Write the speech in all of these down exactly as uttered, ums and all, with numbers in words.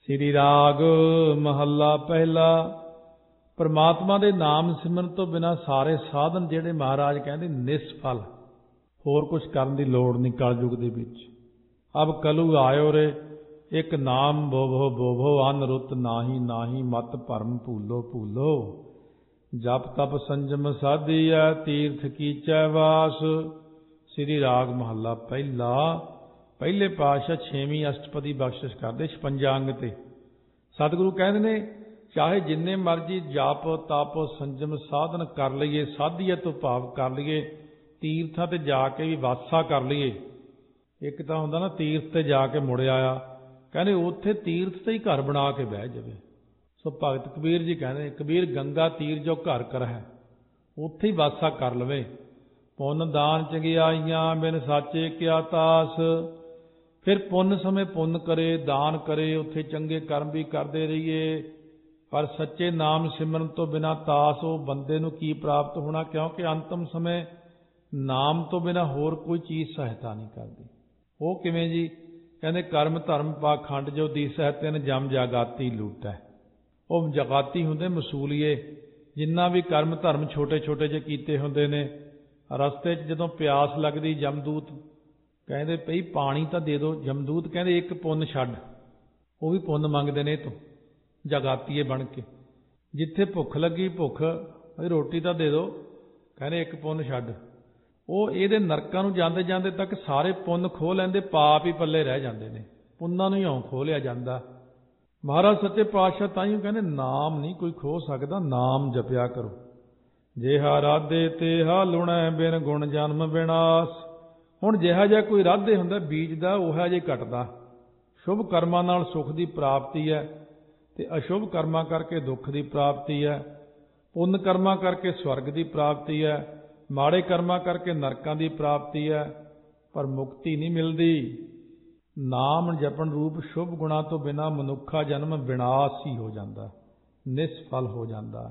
ਸ੍ਰੀ ਰਾਗ ਮਹੱਲਾ ਪਹਿਲਾ। परमात्मा ਦੇ ਨਾਮ ਸਿਮਰਨ ਤੋਂ ਬਿਨਾਂ ਸਾਰੇ ਸਾਧਨ ਜਿਹੜੇ ਮਹਾਰਾਜ ਕਹਿੰਦੇ ਨਿਸਫਲ, ਹੋਰ ਕੁਛ ਕਰਨ ਦੀ ਲੋੜ ਨਹੀਂ ਕਲਯੁਗ ਦੇ ਵਿੱਚ। ਅਬ ਕਲੂ ਆਇਓ ਰੇ ਇੱਕ ਨਾਮ ਬੋਭੋ ਬੋਭੋ ਅਨ ਰੁੱਤ ਨਾਹੀ ਨਾਹੀ ਮਤ ਭਰਮ ਭੂਲੋ ਭੂਲੋ ਜਪ ਤਪ ਸੰਜਮ ਸਾਧੀਐ ਤੀਰਥ ਕੀਚੈ ਵਾਸ। ਸ੍ਰੀ ਰਾਗ ਮਹੱਲਾ ਪਹਿਲਾ। ਪਹਿਲੇ ਪਾਤਸ਼ਾਹ ਛੇਵੀਂ ਅਸ਼ਟਪਦੀ ਬਖਸ਼ਿਸ਼ ਕਰਦੇ ਛਪੰਜਾ ਅੰਗ ਤੇ। ਸਤਿਗੁਰੂ ਕਹਿੰਦੇ ਨੇ ਚਾਹੇ ਜਿੰਨੇ ਮਰਜੀ ਜਪ ਤਪ ਸੰਜਮ ਸਾਧਨ ਕਰ ਲਈਏ, ਸਾਧੀਏ ਤੋਂ ਭਾਵ ਕਰ ਲਈਏ, ਤੀਰਥਾਂ ਤੇ ਜਾ ਕੇ ਵੀ ਵਾਸਾ ਕਰ ਲਈਏ। ਇੱਕ ਤਾਂ ਹੁੰਦਾ ਨਾ ਤੀਰਥ ਤੇ ਜਾ ਕੇ ਮੁੜ ਆਇਆ, ਕਹਿੰਦੇ ਉੱਥੇ ਤੀਰਥ ਤੇ ਹੀ ਘਰ ਬਣਾ ਕੇ ਬਹਿ ਜਾਵੇ। ਸੋ ਭਗਤ ਕਬੀਰ ਜੀ ਕਹਿੰਦੇ ਕਬੀਰ ਗੰਗਾ ਤੀਰ ਜੋ ਘਰ ਕਰ ਹੈ, ਉੱਥੇ ਹੀ ਵਾਸਾ ਕਰ ਲਵੇ। ਪੁੰਨ ਦਾਨ ਚੰਗਿਆਈਆਂ ਬਿਨ ਸਾਚੇ ਕਿਆ ਤਾਸ। ਫਿਰ ਪੁੰਨ ਸਮੇਂ ਪੁੰਨ ਕਰੇ, ਦਾਨ ਕਰੇ, ਉੱਥੇ ਚੰਗੇ ਕਰਮ ਵੀ ਕਰਦੇ ਰਹੀਏ, ਪਰ ਸੱਚੇ ਨਾਮ ਸਿਮਰਨ ਤੋਂ ਬਿਨਾਂ ਤਾਸ ਉਹ ਬੰਦੇ ਨੂੰ ਕੀ ਪ੍ਰਾਪਤ ਹੋਣਾ, ਕਿਉਂਕਿ ਅੰਤਮ ਸਮੇਂ ਨਾਮ ਤੋਂ ਬਿਨਾਂ ਹੋਰ ਕੋਈ ਚੀਜ਼ ਸਹਾਇਤਾ ਨਹੀਂ ਕਰਦੀ। ਉਹ ਕਿਵੇਂ ਜੀ? ਕਹਿੰਦੇ ਕਰਮ ਧਰਮ ਪਾਖੰਡ ਜੋ ਦੀਸੈ ਤਿਨ ਜਮ ਜਾਗਾਤੀ ਲੂਟੈ। ਉਹ ਜਗਾਤੀ ਹੁੰਦੇ ਮਸੂਲੀਏ, ਜਿੰਨਾ ਵੀ ਕਰਮ ਧਰਮ ਛੋਟੇ ਛੋਟੇ ਜਿਹੇ ਕੀਤੇ ਹੁੰਦੇ ਨੇ। ਰਸਤੇ 'ਚ ਜਦੋਂ ਪਿਆਸ ਲੱਗਦੀ ਜਮਦੂਤ ਕਹਿੰਦੇ ਭਈ ਪਾਣੀ ਤਾਂ ਦੇ ਦਿਓ। ਜਮਦੂਤ ਕਹਿੰਦੇ ਇੱਕ ਪੁੰਨ ਛੱਡ। ਉਹ ਵੀ ਪੁੰਨ ਮੰਗਦੇ ਨੇ ਇਹ ਤੋਂ ਜਗਾਤੀਏ ਬਣ ਕੇ। ਜਿੱਥੇ ਭੁੱਖ ਲੱਗੀ ਭੁੱਖ ਰੋਟੀ ਤਾਂ ਦੇ ਦਿਓ, ਕਹਿੰਦੇ ਇੱਕ ਪੁੰਨ ਛੱਡ। ਉਹ ਇਹਦੇ ਨਰਕਾਂ ਨੂੰ ਜਾਂਦੇ ਜਾਂਦੇ ਤੱਕ ਸਾਰੇ ਪੁੰਨ ਖੋਹ ਲੈਂਦੇ, ਪਾਪ ਹੀ ਪੱਲੇ ਰਹਿ ਜਾਂਦੇ ਨੇ। ਪੁੰਨਾਂ ਨੂੰ ਹੀ ਇਉਂ ਖੋਹ ਲਿਆ ਜਾਂਦਾ। ਮਹਾਰਾਜ ਸੱਚੇ ਪਾਤਸ਼ਾਹ ਤਾਂ ਹੀ ਕਹਿੰਦੇ ਨਾਮ ਨਹੀਂ ਕੋਈ ਖੋਹ ਸਕਦਾ, ਨਾਮ ਜਪਿਆ ਕਰੋ। ਜਿਹਾ ਰਾਧੇ ਤੇਹਾ ਲੁਣੈ ਬਿਨ ਗੁਣ ਜਨਮ ਵਿਨਾਸ਼। ਹੁਣ ਜਿਹਾ ਜਿਹਾ ਕੋਈ ਰਾਧੇ ਹੁੰਦਾ ਬੀਜਦਾ, ਉਹੋ ਜਿਹਾ ਘਟਦਾ। ਸ਼ੁਭ ਕਰਮਾਂ ਨਾਲ ਸੁਖ ਦੀ ਪ੍ਰਾਪਤੀ ਹੈ ਤੇ ਅਸ਼ੁਭ ਕਰਮਾਂ ਕਰਕੇ ਦੁੱਖ ਦੀ ਪ੍ਰਾਪਤੀ ਹੈ। ਪੁੰਨ ਕਰਮਾਂ ਕਰਕੇ ਸਵਰਗ ਦੀ ਪ੍ਰਾਪਤੀ ਹੈ, ਮਾੜੇ ਕਰਮਾਂ ਕਰਕੇ ਨਰਕਾਂ ਦੀ ਪ੍ਰਾਪਤੀ ਹੈ, ਪਰ ਮੁਕਤੀ ਨਹੀਂ ਮਿਲਦੀ। ਨਾਮ ਜਪਣ ਰੂਪ ਸ਼ੁਭ ਗੁਣਾਂ ਤੋਂ ਬਿਨਾਂ ਮਨੁੱਖਾ ਜਨਮ ਵਿਨਾਸ਼ ਹੀ ਹੋ ਜਾਂਦਾ, ਨਿਸਫਲ ਹੋ ਜਾਂਦਾ।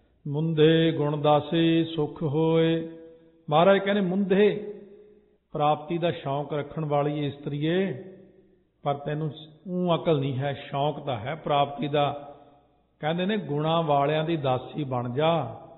ਮੁੰਦੇ ਗੁਣਦਾਸੀ ਸੁਖ ਹੋਏ। ਮਹਾਰਾਜ ਕਹਿੰਦੇ ਮੁੰਦੇ ਪ੍ਰਾਪਤੀ ਦਾ ਸ਼ੌਂਕ ਰੱਖਣ ਵਾਲੀ ਇਸਤਰੀਏ, ਪਰ ਤੈਨੂੰ ਊਂ ਅਕਲ ਨਹੀਂ ਹੈ, ਸ਼ੌਂਕ ਤਾਂ ਹੈ ਪ੍ਰਾਪਤੀ ਦਾ। ਕਹਿੰਦੇ ਨੇ ਗੁਣਾਂ ਵਾਲਿਆਂ ਦੀ ਦਾਸੀ ਬਣ ਜਾ,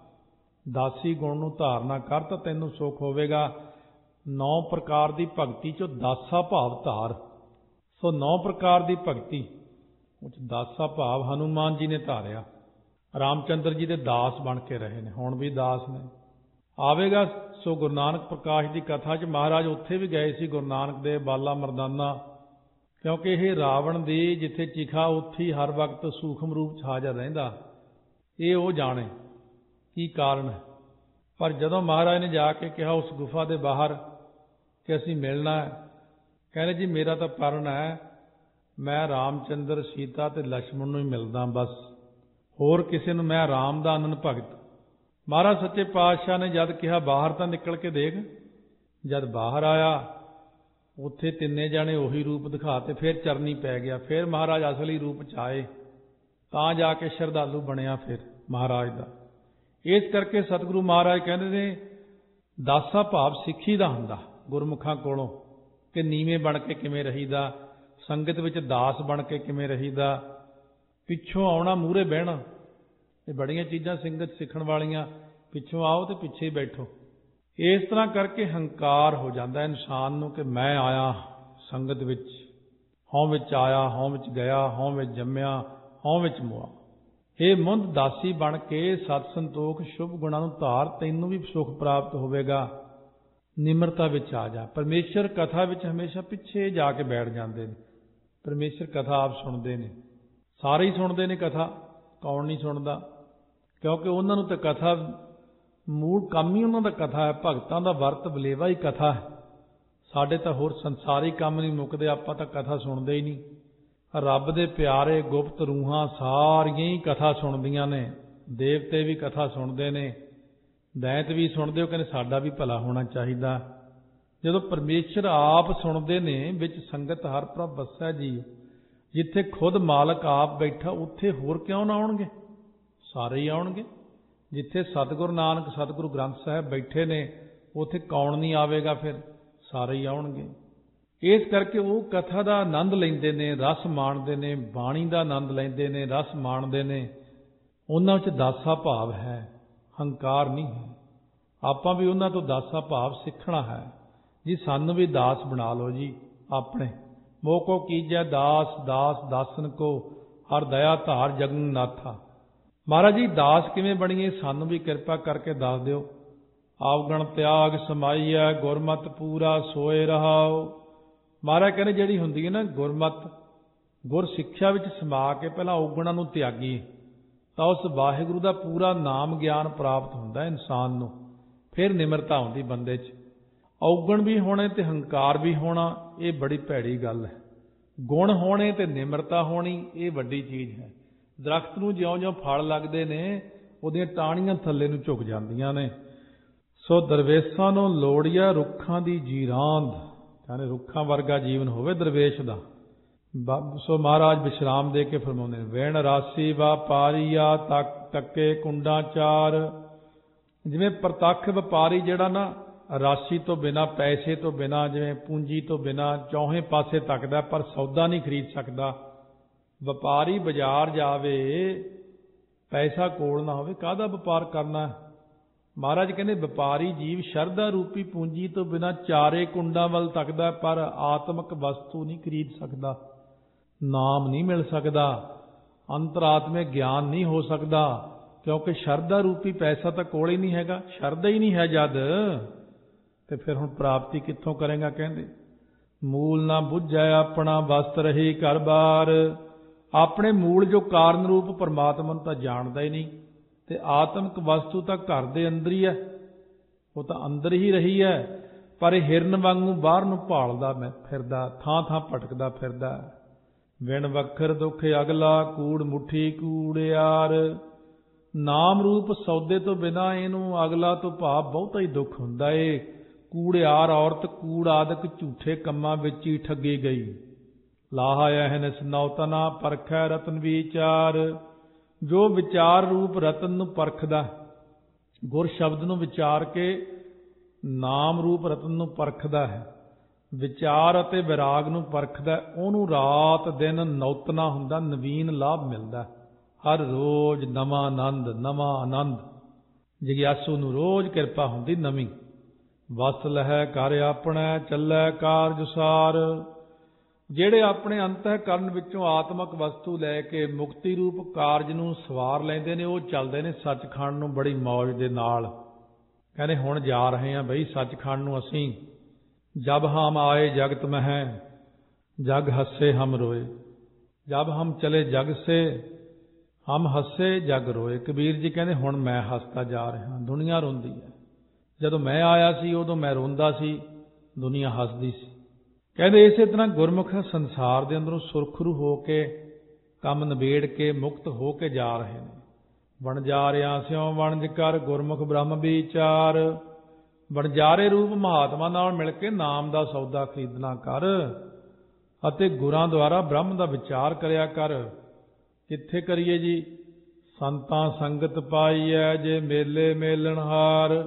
ਦਾਸੀ ਗੁਣ ਨੂੰ ਧਾਰਨਾ ਕਰ ਤਾਂ ਤੈਨੂੰ ਸੁੱਖ ਹੋਵੇਗਾ। ਨੌ ਪ੍ਰਕਾਰ ਦੀ ਭਗਤੀ 'ਚੋਂ ਦਾਸਾ ਭਾਵ ਧਾਰ। ਸੋ ਨੌ ਪ੍ਰਕਾਰ ਦੀ ਭਗਤੀ ਉਹ 'ਚ ਦਾਸਾ ਭਾਵ ਹਨੂੰਮਾਨ ਜੀ ਨੇ ਧਾਰਿਆ। ਰਾਮਚੰਦਰ ਜੀ ਦੇ ਦਾਸ ਬਣ ਕੇ ਰਹੇ ਨੇ, ਹੁਣ ਵੀ ਦਾਸ ਨੇ। ਆਵੇਗਾ ਸੋ ਗੁਰੂ ਨਾਨਕ ਪ੍ਰਕਾਸ਼ ਦੀ ਕਥਾ 'ਚ ਮਹਾਰਾਜ ਉੱਥੇ ਵੀ ਗਏ ਸੀ, ਗੁਰੂ ਨਾਨਕ ਦੇ ਬਾਲਾ ਮਰਦਾਨਾ। ਕਿਉਂਕਿ ਇਹ ਰਾਵਣ ਦੀ ਜਿੱਥੇ ਚਿਖਾ ਉੱਥੇ ਹੀ ਹਰ ਵਕਤ ਸੂਖਮ ਰੂਪ 'ਚ ਹਾਜ਼ਰ ਰਹਿੰਦਾ। ਇਹ ਉਹ ਜਾਣੇ ਕੀ ਕਾਰਨ ਹੈ। ਪਰ ਜਦੋਂ ਮਹਾਰਾਜ ਨੇ ਜਾ ਕੇ ਕਿਹਾ ਉਸ ਗੁਫਾ ਦੇ ਬਾਹਰ ਕਿ ਅਸੀਂ ਮਿਲਣਾ ਹੈ, ਕਹਿੰਦੇ ਜੀ ਮੇਰਾ ਤਾਂ ਪਰਨ ਹੈ, ਮੈਂ ਰਾਮਚੰਦਰ ਸੀਤਾ ਤੇ ਲక్ష్ਮਣ ਨੂੰ ਹੀ ਮਿਲਦਾ, ਬਸ ਹੋਰ ਕਿਸੇ ਨੂੰ। ਮੈਂ ਰਾਮ ਦਾ ਅਨੰਦ ਭਗਤ। ਮਹਾਰਾਜ ਸੱਚੇ ਪਾਤਸ਼ਾਹ ਨੇ ਜਦ ਕਿਹਾ ਬਾਹਰ ਤਾਂ ਨਿਕਲ ਕੇ ਦੇਖ, ਜਦ ਬਾਹਰ ਆਇਆ ਉੱਥੇ ਤਿੰਨੇ ਜਾਣੇ ਉਹੀ ਰੂਪ ਦਿਖਾ ਤੇ ਫਿਰ ਚਰਨੀ ਪੈ ਗਿਆ। ਫਿਰ ਮਹਾਰਾਜ ਅਸਲੀ ਰੂਪ 'ਚ ਆਏ, ਤਾਂ ਜਾ ਕੇ ਸ਼ਰਧਾਲੂ ਬਣਿਆ ਫਿਰ ਮਹਾਰਾਜ ਦਾ। ਇਸ ਕਰਕੇ ਸਤਿਗੁਰੂ ਮਹਾਰਾਜ ਕਹਿੰਦੇ ਨੇ ਦਾਸਾ ਭਾਵ ਸਿੱਖੀ ਦਾ ਹੁੰਦਾ ਗੁਰਮੁਖਾਂ ਕੋਲੋਂ, ਕਿ ਨੀਵੇਂ ਬਣ ਕੇ ਕਿਵੇਂ ਰਹੀਦਾ, ਸੰਗਤ ਵਿੱਚ ਦਾਸ ਬਣ ਕੇ ਕਿਵੇਂ ਰਹੀਦਾ, ਪਿੱਛੋਂ ਆਉਣਾ ਮੂਹਰੇ ਬਹਿਣਾ। ਇਹ ਬੜੀਆਂ ਚੀਜ਼ਾਂ ਸੰਗਤ ਸਿੱਖਣ ਵਾਲੀਆਂ। ਪਿੱਛੋਂ ਆਓ ਤੇ ਪਿੱਛੇ ਹੀ ਬੈਠੋ। ਇਸ ਤਰ੍ਹਾਂ ਕਰਕੇ ਹੰਕਾਰ ਹੋ ਜਾਂਦਾ ਇਨਸਾਨ ਨੂੰ ਕਿ ਮੈਂ ਆਇਆ ਸੰਗਤ ਵਿੱਚ, ਹਉ ਵਿੱਚ ਆਇਆ, ਹਉ ਵਿੱਚ ਗਿਆ, ਹਉ ਵਿੱਚ ਜੰਮਿਆ, ਹਉ ਵਿੱਚ ਮੁਆ। ਇਹ ਮੁੰਦ ਦਾਸੀ ਬਣ ਕੇ ਸਤ ਸੰਤੋਖ ਸ਼ੁਭ ਗੁਣਾਂ ਨੂੰ ਧਾਰ, ਤੈਨੂੰ ਵੀ ਸੁਖ ਪ੍ਰਾਪਤ ਹੋਵੇਗਾ। ਨਿਮਰਤਾ ਵਿੱਚ ਆ ਜਾ। ਪਰਮੇਸ਼ਰ ਕਥਾ ਵਿੱਚ ਹਮੇਸ਼ਾ ਪਿੱਛੇ ਜਾ ਕੇ ਬੈਠ ਜਾਂਦੇ ਨੇ। ਪਰਮੇਸ਼ਰ ਕਥਾ ਆਪ ਸੁਣਦੇ ਨੇ, ਸਾਰੇ ਹੀ ਸੁਣਦੇ ਨੇ ਕਥਾ, ਕੌਣ ਨਹੀਂ ਸੁਣਦਾ? ਕਿਉਂਕਿ ਉਹਨਾਂ ਨੂੰ ਤਾਂ ਕਥਾ ਮੂਲ ਕੰਮ ਹੀ ਉਹਨਾਂ ਦਾ ਕਥਾ ਹੈ। ਭਗਤਾਂ ਦਾ ਵਰਤ ਵਲੇਵਾ ਹੀ ਕਥਾ ਹੈ। ਸਾਡੇ ਤਾਂ ਹੋਰ ਸੰਸਾਰੀ ਕੰਮ ਨਹੀਂ ਮੁੱਕਦੇ, ਆਪਾਂ ਤਾਂ ਕਥਾ ਸੁਣਦੇ ਹੀ ਨਹੀਂ। ਰੱਬ ਦੇ ਪਿਆਰੇ ਗੁਪਤ ਰੂਹਾਂ ਸਾਰੀਆਂ ਹੀ ਕਥਾ ਸੁਣਦੀਆਂ ਨੇ। ਦੇਵਤੇ ਵੀ ਕਥਾ ਸੁਣਦੇ ਨੇ, ਦੈਂਤ ਵੀ ਸੁਣਦੇ। ਉਹ ਕਹਿੰਦੇ ਸਾਡਾ ਵੀ ਭਲਾ ਹੋਣਾ ਚਾਹੀਦਾ। ਜਦੋਂ ਪਰਮੇਸ਼ਰ ਆਪ ਸੁਣਦੇ ਨੇ, ਵਿੱਚ ਸੰਗਤ ਹਰ ਪ੍ਰਭ ਵਸੈ ਜੀ। ਜਿੱਥੇ ਖੁਦ ਮਾਲਕ ਆਪ ਬੈਠਾ ਉੱਥੇ ਹੋਰ ਕਿਉਂ ਨਾ ਆਉਣਗੇ? ਸਾਰੇ ਹੀ ਆਉਣਗੇ। ਜਿੱਥੇ ਸਤਿਗੁਰੂ ਨਾਨਕ ਸਤਿਗੁਰੂ ਗ੍ਰੰਥ ਸਾਹਿਬ ਬੈਠੇ ਨੇ ਉੱਥੇ ਕੌਣ ਨਹੀਂ ਆਵੇਗਾ? ਫਿਰ ਸਾਰੇ ਹੀ ਆਉਣਗੇ। ਇਸ ਕਰਕੇ ਉਹ ਕਥਾ ਦਾ ਆਨੰਦ ਲੈਂਦੇ ਨੇ, ਰਸ ਮਾਣਦੇ ਨੇ, ਬਾਣੀ ਦਾ ਆਨੰਦ ਲੈਂਦੇ ਨੇ, ਰਸ ਮਾਣਦੇ ਨੇ। ਉਹਨਾਂ ਵਿੱਚ ਦਾਸਾ ਭਾਵ ਹੈ, ਹੰਕਾਰ ਨਹੀਂ ਹੈ। ਆਪਾਂ ਵੀ ਉਹਨਾਂ ਤੋਂ ਦਾਸਾ ਭਾਵ ਸਿੱਖਣਾ ਹੈ ਜੀ। ਸਾਨੂੰ ਵੀ ਦਾਸ ਬਣਾ ਲਓ ਜੀ ਆਪਣੇ। ਮੋਕੋ ਕੀਜੈ ਦਾਸ, ਦਾਸ ਦਾਸਨ ਕੋ ਹਰ ਦਇਆ ਧਾਰ ਜਗਨ ਨਾਥਾ। ਮਹਾਰਾਜ ਜੀ ਦਾਸ ਕਿਵੇਂ ਬਣੀਏ, ਸਾਨੂੰ ਵੀ ਕਿਰਪਾ ਕਰਕੇ ਦੱਸ ਦਿਓ। ਆਵਗਣ ਤਿਆਗ ਸਮਾਈਐ ਗੁਰਮਤਿ ਪੂਰਾ ਸੋਏ ਰਹਾਓ। ਮਹਾਰਾਜ ਕਹਿੰਦੇ ਜਿਹੜੀ ਹੁੰਦੀ ਹੈ ਨਾ ਗੁਰਮਤਿ, ਗੁਰ ਸਿੱਖਿਆ ਵਿੱਚ ਸਮਾ ਕੇ ਪਹਿਲਾਂ ਔਗਣਾਂ ਨੂੰ ਤਿਆਗੀ ਤਾਂ ਉਸ ਵਾਹਿਗੁਰੂ ਦਾ ਪੂਰਾ ਨਾਮ ਗਿਆਨ ਪ੍ਰਾਪਤ ਹੁੰਦਾ ਇਨਸਾਨ ਨੂੰ। ਫਿਰ ਨਿਮਰਤਾ ਆਉਂਦੀ ਬੰਦੇ 'ਚ। ਔਗਣ ਵੀ ਹੋਣੇ ਤੇ ਹੰਕਾਰ ਵੀ ਹੋਣਾ, ਇਹ ਬੜੀ ਭੈੜੀ ਗੱਲ ਹੈ। ਗੁਣ ਹੋਣੇ ਤੇ ਨਿਮਰਤਾ ਹੋਣੀ, ਇਹ ਵੱਡੀ ਚੀਜ਼ ਹੈ। ਦਰਖਤ ਨੂੰ ਜਿਉਂ-ਜਿਉਂ ਫਲ ਲੱਗਦੇ ਨੇ ਉਹਦੀਆਂ ਟਾਹਣੀਆਂ ਥੱਲੇ ਨੂੰ ਝੁਕ ਜਾਂਦੀਆਂ ਨੇ। ਸੋ ਦਰਵੇਸ਼ਾਂ ਨੂੰ ਲੋੜੀਆ ਰੁੱਖਾਂ ਦੀ ਜੀਰਾਂਦ, ਕਹਿੰਦੇ ਰੁੱਖਾਂ ਵਰਗਾ ਜੀਵਨ ਹੋਵੇ ਦਰਵੇਸ਼ ਦਾ। ਸੋ ਮਹਾਰਾਜ ਵਿਸ਼ਰਾਮ ਦੇ ਕੇ ਫਰਮਾਉਂਦੇ ਨੇ, ਵੇਣ ਰਾਸੀ ਵਪਾਰੀਆ ਤੱਕ ਤੱਕੇ ਕੁੰਡਾਂ ਚਾਰ। ਜਿਵੇਂ ਪ੍ਰਤੱਖ ਵਪਾਰੀ ਜਿਹੜਾ ਨਾ ਰਾਸ਼ੀ ਤੋਂ ਬਿਨਾਂ, ਪੈਸੇ ਤੋਂ ਬਿਨਾਂ, ਜਿਵੇਂ ਪੂੰਜੀ ਤੋਂ ਬਿਨਾਂ ਚੌਹੇ ਪਾਸੇ ਤੱਕਦਾ ਪਰ ਸੌਦਾ ਨਹੀਂ ਖਰੀਦ ਸਕਦਾ। ਵਪਾਰੀ ਬਾਜ਼ਾਰ ਜਾਵੇ, ਪੈਸਾ ਕੋਲ ਨਾ ਹੋਵੇ, ਕਾਹਦਾ ਵਪਾਰ ਕਰਨਾ। ਮਹਾਰਾਜ ਕਹਿੰਦੇ ਵਪਾਰੀ ਜੀਵ ਸ਼ਰਧਾ ਰੂਪੀ ਪੂੰਜੀ ਤੋਂ ਬਿਨਾਂ ਚਾਰੇ ਕੁੰਡਾਂ ਵੱਲ ਤੱਕਦਾ ਪਰ ਆਤਮਿਕ ਵਸਤੂ ਨਹੀਂ ਖਰੀਦ ਸਕਦਾ। ਨਾਮ ਨਹੀਂ ਮਿਲ ਸਕਦਾ, ਅੰਤਰਾਤਮਿਕ ਗਿਆਨ ਨਹੀਂ ਹੋ ਸਕਦਾ, ਕਿਉਂਕਿ ਸ਼ਰਧਾ ਰੂਪੀ ਪੈਸਾ ਤਾਂ ਕੋਲ ਹੀ ਨਹੀਂ ਹੈਗਾ। ਸ਼ਰਧਾ ਹੀ ਨਹੀਂ ਹੈ ਜਦ, ਤੇ ਫਿਰ ਹੁਣ ਪ੍ਰਾਪਤੀ ਕਿੱਥੋਂ ਕਰੇਗਾ। ਕਹਿੰਦੇ ਮੂਲ ਨਾ ਬੁੱਝੈ ਆਪਣਾ ਵਸਤ ਰਹੀ ਘਰ ਬਾਰ। ਆਪਣੇ ਮੂਲ ਜੋ ਕਾਰਨ ਰੂਪ ਪਰਮਾਤਮਾ ਨੂੰ ਤਾਂ ਜਾਣਦਾ ਹੀ ਨਹੀਂ, ਤੇ ਆਤਮਿਕ ਵਸਤੂ ਤਾਂ ਘਰ ਦੇ ਅੰਦਰ ਹੀ ਹੈ, ਉਹ ਤਾਂ ਅੰਦਰ ਹੀ ਰਹੀ ਹੈ। ਪਰ ਇਹ ਹਿਰਨ ਵਾਂਗੂ ਬਾਹਰ ਨੂੰ ਭਾਲਦਾ ਮੈਂ ਫਿਰਦਾ, ਥਾਂ ਥਾਂ ਭਟਕਦਾ ਫਿਰਦਾ। ਵਿਣ ਵੱਖਰ ਦੁੱਖ ਅਗਲਾ ਕੂੜ ਮੁੱਠੀ ਕੂੜਿਆਰ। ਨਾਮ ਰੂਪ ਸੌਦੇ ਤੋਂ ਬਿਨਾਂ ਇਹਨੂੰ ਅਗਲਾ ਤੋਂ ਭਾਵ ਬਹੁਤਾ ਹੀ ਦੁੱਖ ਹੁੰਦਾ ਏ। ਕੂੜਿਆਰ ਔਰਤ ਕੂੜ ਆਦਿਕ ਝੂਠੇ ਕੰਮਾਂ ਵਿੱਚ ਹੀ ਠੱਗੀ ਗਈ। ਲਾਹਾ ਅਹਨਿਸ ਨੌਤਨਾ ਪਰਖੈ ਰਤਨ ਵਿਚਾਰ। ਜੋ ਵਿਚਾਰ ਰੂਪ ਰਤਨ ਨੂੰ ਪਰਖਦਾ, ਗੁਰ ਸ਼ਬਦ ਨੂੰ ਵਿਚਾਰ ਕੇ ਨਾਮ ਰੂਪ ਰਤਨ ਨੂੰ ਪਰਖਦਾ ਹੈ, ਵਿਚਾਰ ਅਤੇ ਵਿਰਾਗ ਨੂੰ ਪਰਖਦਾ, ਉਹਨੂੰ ਰਾਤ ਦਿਨ ਨੌਤਨਾ ਹੁੰਦਾ, ਨਵੀਨ ਲਾਭ ਮਿਲਦਾ। ਹਰ ਰੋਜ਼ ਨਵਾਂ ਆਨੰਦ, ਨਵਾਂ ਆਨੰਦ। ਜਗਿਆਸੂ ਨੂੰ ਰੋਜ਼ ਕਿਰਪਾ ਹੁੰਦੀ ਨਵੀਂ। ਵਸ ਲਹੈ ਕਰ ਆਪਣਾ ਚੱਲੈ ਕਾਰਜ ਸਾਰ। ਜਿਹੜੇ ਆਪਣੇ ਅੰਤःਕਰਨ ਵਿੱਚੋਂ ਆਤਮਿਕ ਵਸਤੂ ਲੈ ਕੇ ਮੁਕਤੀ ਰੂਪ ਕਾਰਜ ਨੂੰ ਸਵਾਰ ਲੈਂਦੇ ਨੇ, ਉਹ ਚੱਲਦੇ ਨੇ ਸੱਚਖੰਡ ਨੂੰ ਬੜੀ ਮੌਜ ਦੇ ਨਾਲ। ਕਹਿੰਦੇ ਹੁਣ ਜਾ ਰਹੇ ਹਾਂ ਬਈ ਸੱਚਖੰਡ ਨੂੰ ਅਸੀਂ। ਜਬ ਹਮ ਆਏ ਜਗਤ ਮਹਿ ਜਗ ਹੱਸੇ ਹਮ ਰੋਏ। ਜਬ ਹਮ ਚਲੇ ਜਗ ਸੇ ਹਮ ਹੱਸੇ ਜਗ ਰੋਏ। ਕਬੀਰ ਜੀ ਕਹਿੰਦੇ ਹੁਣ ਮੈਂ ਹੱਸਦਾ ਜਾ ਰਿਹਾ, ਦੁਨੀਆ ਰੋਂਦੀ ਹੈ। ਜਦੋਂ ਮੈਂ ਆਇਆ ਸੀ ਉਦੋਂ ਮੈਂ ਰੋਂਦਾ ਸੀ, ਦੁਨੀਆ ਹੱਸਦੀ ਸੀ। ਕਹਿੰਦੇ ਇਸੇ ਤਰ੍ਹਾਂ ਗੁਰਮੁਖ ਸੰਸਾਰ ਦੇ ਅੰਦਰੋਂ ਸੁਰਖਰੂ ਹੋ ਕੇ, ਕੰਮ ਨਿਬੇੜ ਕੇ, ਮੁਕਤ ਹੋ ਕੇ ਜਾ ਰਹੇ ਨੇ। ਵਣਜਾਰਿਆਂ ਸਿਉ ਵਣਜ ਕਰ ਗੁਰਮੁਖ ਬ੍ਰਹਮ ਵਿਚਾਰ। ਵਣਜਾਰੇ ਰੂਪ ਮਹਾਤਮਾ ਨਾਲ ਮਿਲ ਕੇ ਨਾਮ ਦਾ ਸੌਦਾ ਖਰੀਦਣਾ ਕਰ ਅਤੇ ਗੁਰਾਂ ਦੁਆਰਾ ਬ੍ਰਹਮ ਦਾ ਵਿਚਾਰ ਕਰਿਆ ਕਰ। ਕਿੱਥੇ ਕਰੀਏ ਜੀ? ਸੰਤਾਂ ਸੰਗਤ ਪਾਈਐ ਜੇ ਮੇਲੇ ਮੇਲਣਹਾਰ।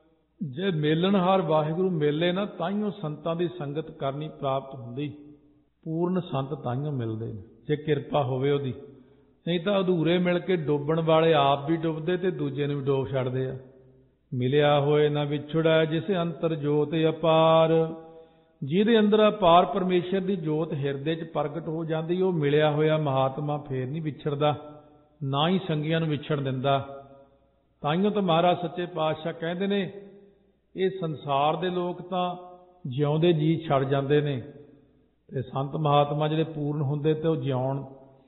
ਜੇ ਮੇਲਣਹਾਰ ਵਾਹਿਗੁਰੂ ਮੇਲੇ ਨਾ, ਤਾਈਓ ਸੰਤਾਂ ਦੀ ਸੰਗਤ ਕਰਨੀ ਪ੍ਰਾਪਤ ਹੁੰਦੀ। ਪੂਰਨ ਸੰਤ ਤਾਈਓ ਮਿਲਦੇ ਨੇ ਜੇ ਕਿਰਪਾ ਹੋਵੇ ਉਹਦੀ। ਨਹੀਂ ਤਾਂ ਅਧੂਰੇ ਮਿਲ ਕੇ ਡੋਬਣ ਵਾਲੇ ਆਪ ਵੀ ਡੁੱਬਦੇ ਤੇ ਦੂਜੇ ਨੂੰ ਵੀ ਡੋਬ ਛੱਡਦੇ ਆ। ਮਿਲਿਆ ਹੋਏ ਨਾ ਵਿਛੜੈ ਜਿਸ ਅੰਤਰ ਜੋਤ ਅਪਾਰ। ਜਿਹਦੇ ਅੰਦਰ ਅਪਾਰ ਪਰਮੇਸ਼ਰ ਦੀ ਜੋਤ ਹਿਰਦੇ 'ਚ ਪ੍ਰਗਟ ਹੋ ਜਾਂਦੀ, ਉਹ ਮਿਲਿਆ ਹੋਇਆ ਮਹਾਤਮਾ ਫੇਰ ਨਹੀਂ ਵਿਛੜਦਾ, ਨਾ ਹੀ ਸੰਗੀਆਂ ਨੂੰ ਵਿਛੜ ਦਿੰਦਾ। ਤਾਈਓ ਤਾਂ ਮਹਾਰਾਜ ਸੱਚੇ ਪਾਤਸ਼ਾਹ ਕਹਿੰਦੇ ਨੇ ਇਹ ਸੰਸਾਰ ਦੇ ਲੋਕ ਤਾਂ ਜਿਉਂਦੇ ਜੀ ਛੱਡ ਜਾਂਦੇ ਨੇ, ਤੇ ਸੰਤ ਮਹਾਤਮਾ ਜਿਹੜੇ ਪੂਰਨ ਹੁੰਦੇ ਤੇ ਉਹ ਜਿਉਣ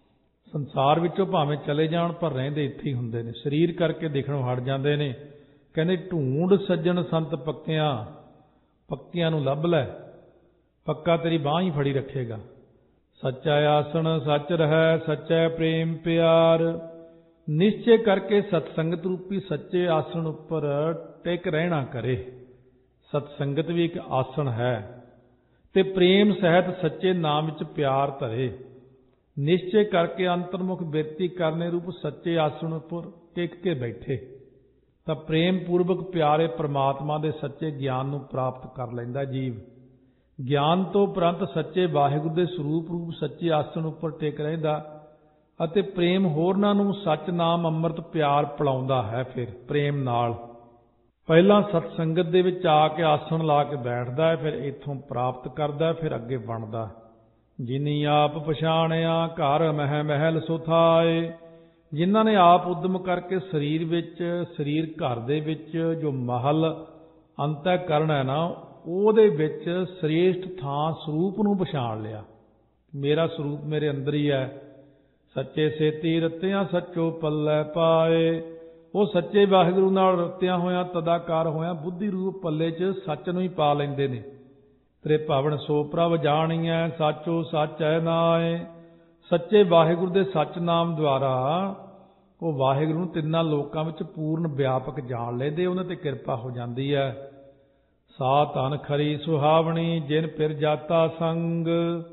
ਸੰਸਾਰ ਵਿੱਚੋਂ ਭਾਵੇਂ ਚਲੇ ਜਾਣ ਪਰ ਰਹਿੰਦੇ ਇੱਥੇ ਹੀ ਹੁੰਦੇ ਨੇ। ਸਰੀਰ ਕਰਕੇ ਦਿਖਣੋਂ ਹਟ ਜਾਂਦੇ ਨੇ। ਕਹਿੰਦੇ ਢੂੰਡ ਸੱਜਣ ਸੰਤ ਪੱਕਿਆਂ, ਪੱਕਿਆਂ ਨੂੰ ਲੱਭ ਲੈ, ਪੱਕਾ ਤੇਰੀ ਬਾਂਹ ਹੀ ਫੜੀ ਰੱਖੇਗਾ। ਸੱਚਾ ਆਸਣ ਸੱਚ ਰਹਿ ਸੱਚਾ ਪ੍ਰੇਮ ਪਿਆਰ। ਨਿਸ਼ਚੇ ਕਰਕੇ ਸਤਸੰਗਤ ਰੂਪੀ ਸੱਚੇ ਆਸਣ ਉੱਪਰ ਟਿਕ ਰਹਿਣਾ ਕਰੇ। ਸਤਸੰਗਤ ਵੀ ਇੱਕ ਆਸਣ ਹੈ, ਤੇ ਪ੍ਰੇਮ ਸਹਿਤ ਸੱਚੇ ਨਾਮ ਵਿੱਚ ਪਿਆਰ ਧਰੇ। ਨਿਸ਼ਚੇ ਕਰਕੇ ਅੰਤਰਮੁਖ ਬਿਰਤੀ ਕਰਨੇ ਰੂਪ ਸੱਚੇ ਆਸਣ ਉੱਪਰ ਟਿਕ ਕੇ ਬੈਠੇ ਤਾਂ ਪ੍ਰੇਮ ਪੂਰਵਕ ਪਿਆਰੇ ਪ੍ਰਮਾਤਮਾ ਦੇ ਸੱਚੇ ਗਿਆਨ ਨੂੰ ਪ੍ਰਾਪਤ ਕਰ ਲੈਂਦਾ ਜੀਵ। ਗਿਆਨ ਤੋਂ ਉਪਰੰਤ ਸੱਚੇ ਵਾਹਿਗੁਰੂ ਦੇ ਸਰੂਪ ਰੂਪ ਸੱਚੇ ਆਸਣ ਉੱਪਰ ਟਿਕ ਰਹਿੰਦਾ ਅਤੇ ਪ੍ਰੇਮ ਹੋਰਨਾਂ ਨੂੰ ਸੱਚ ਨਾਮ ਅੰਮ੍ਰਿਤ ਪਿਆਰ ਪਿਲਾਉਂਦਾ ਹੈ। ਫਿਰ ਪ੍ਰੇਮ ਨਾਲ ਪਹਿਲਾਂ ਸਤ ਸੰਗਤ ਦੇ ਵਿੱਚ ਆ ਕੇ ਆਸਣ ਲਾ ਕੇ ਬੈਠਦਾ ਹੈ, ਫਿਰ ਇੱਥੋਂ ਪ੍ਰਾਪਤ ਕਰਦਾ, ਫਿਰ ਅੱਗੇ ਬਣਦਾ। ਜਿਨੀ ਆਪ ਪਛਾਣਿਆ ਘਰ ਮਹਿ ਮਹਿਲ ਸੁਥਾਏ, ਜਿਨ੍ਹਾਂ ਨੇ ਆਪ ਉਦਮ ਕਰਕੇ ਸਰੀਰ ਵਿੱਚ ਸਰੀਰ ਘਰ ਦੇ ਵਿੱਚ ਜੋ ਮਹਲ ਅੰਤःਕਰਨ ਹੈ ਨਾ, ਉਹਦੇ ਵਿੱਚ ਸ੍ਰੇਸ਼ਟ ਥਾਂ ਸਰੂਪ ਨੂੰ ਪਛਾਣ ਲਿਆ। ਮੇਰਾ ਸਰੂਪ ਮੇਰੇ ਅੰਦਰ ਹੀ ਹੈ। ਸੱਚੇ ਸੇਤੀ ਰਤਿਆਂ ਸੱਚੋ ਪੱਲੇ ਪਾਏ, ਉਹ ਸੱਚੇ ਵਾਹਿਗੁਰੂ ਨਾਲ ਰਤਿਆਂ ਹੋਇਆਂ ਤਦਾਕਾਰ ਹੋਇਆਂ ਬੁੱਧੀ ਰੂਪ ਪੱਲੇ 'ਚ ਸੱਚ ਨੂੰ ਹੀ ਪਾ ਲੈਂਦੇ ਨੇ। ਤੇਰੇ ਭਵਨ ਸੋ ਪ੍ਰਭ ਜਾਣੀਐ ਸਾਚੋ ਸੱਚ ਹੈ ਨਾਏ, ਸੱਚੇ ਵਾਹਿਗੁਰੂ ਦੇ ਸੱਚ ਨਾਮ ਦੁਆਰਾ ਉਹ ਵਾਹਿਗੁਰੂ ਨੂੰ ਤਿੰਨਾਂ ਲੋਕਾਂ ਵਿੱਚ ਪੂਰਨ ਵਿਆਪਕ ਜਾਣ ਲੈਂਦੇ, ਉਹਨਾਂ ਤੇ ਕਿਰਪਾ ਹੋ ਜਾਂਦੀ ਹੈ। ਸਾ ਧਨ ਖਰੀ ਸੁਹਾਵਣੀ ਜਿਨ ਪਿਰ ਜਾਤਾ ਸੰਗ,